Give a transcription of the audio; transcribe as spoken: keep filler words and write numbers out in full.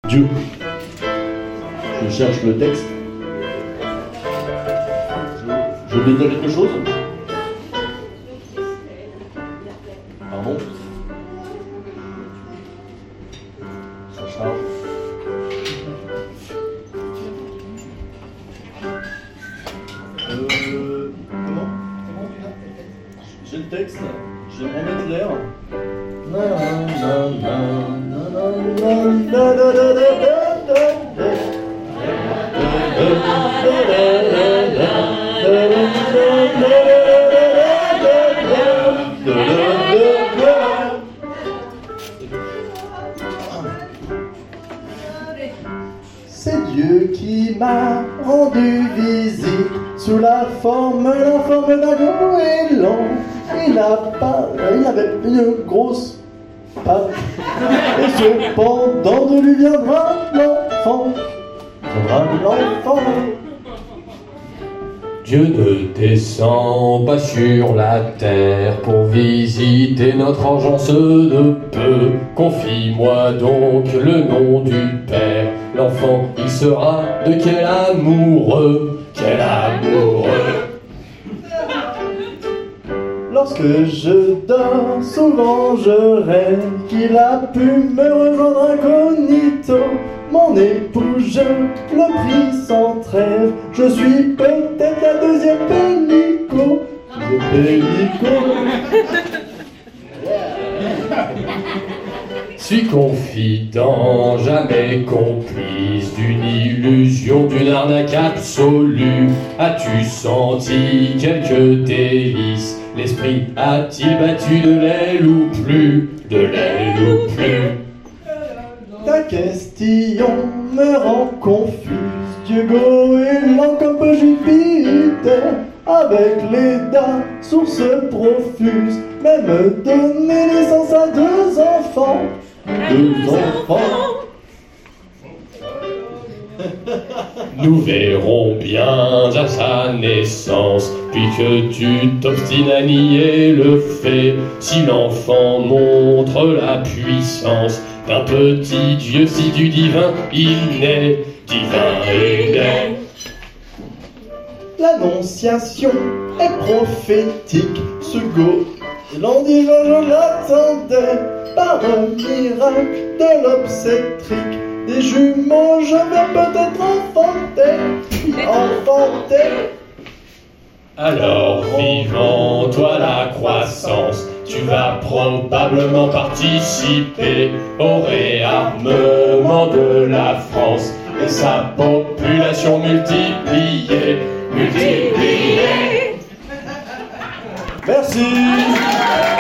Dieu. Je cherche le texte. Je, je vais dire quelque chose. Pardon. Ça charge. Euh, comment J'ai le texte. Je vais remettre l'air. C'est Dieu qui m'a rendu visite sous la forme, la forme d'un goéland. Il a pas, il avait une grosse patte. Et cependant de lui viendra l'enfant, viendra l'enfant. Dieu ne descend pas sur la terre pour visiter notre engeance de peu. Confie-moi donc le nom du Père. L'enfant, il sera de quel amoureux, quel amoureux. Lorsque je dors, souvent je rêve qu'il a pu me rejoindre incognito. Mon époux, je le prie sans trêve. Je suis peut-être la deuxième Pellico. Le Pellico. Suis confident, jamais complice d'une illusion, d'une arnaque absolue. As-tu senti quelques délices? L'esprit a-t-il battu de l'aile ou plus? De l'aile ou plus? Ta question me rend confuse. Dieu goéland comme Jupiter, avec les dents, source profuse, même donner naissance à deux enfants. Deux enfants. Nous verrons bien à sa naissance, puis que tu t'obstines à nier le fait, si l'enfant montre la puissance d'un petit Dieu, si du divin il naît, divin il naît. L'annonciation est prophétique, ce goéland dit je l'attendais, par un miracle de l'obstétrique. Des jumeaux, je vais peut-être enfanter, enfanter. Alors, vivant, toi la croissance, tu vas probablement participer au réarmement de la France et sa population multipliée, multipliée. Merci.